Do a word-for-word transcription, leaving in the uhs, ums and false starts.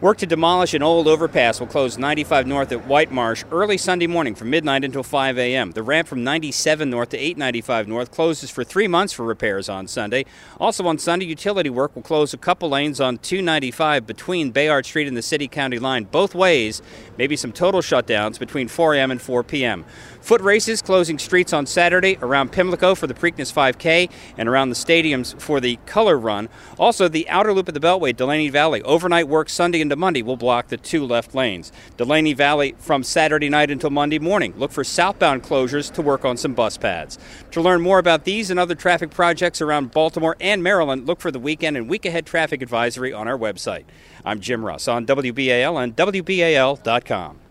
Work to demolish an old overpass will close ninety-five north at White Marsh early Sunday morning from midnight until five a.m. The ramp from ninety-seven north to eight ninety-five north closes for three months for repairs on Sunday. Also on Sunday, utility work will close a couple lanes on two ninety-five between Bayard Street and the city-county line both ways. Maybe some total shutdowns between four a.m. and four p.m. Foot races closing streets on Saturday around Pimlico for the Preakness five K and around the stadiums for the Color Run. Also, the outer loop of the Beltway, Delaney Valley. Overnight work Sunday into Monday will block the two left lanes. Delaney Valley from Saturday night until Monday morning. Look for southbound closures to work on some bus pads. To learn more about these and other traffic projects around Baltimore and Maryland, look for the weekend and week-ahead traffic advisory on our website. I'm Jim Russ on W B A L and W B A L dot com.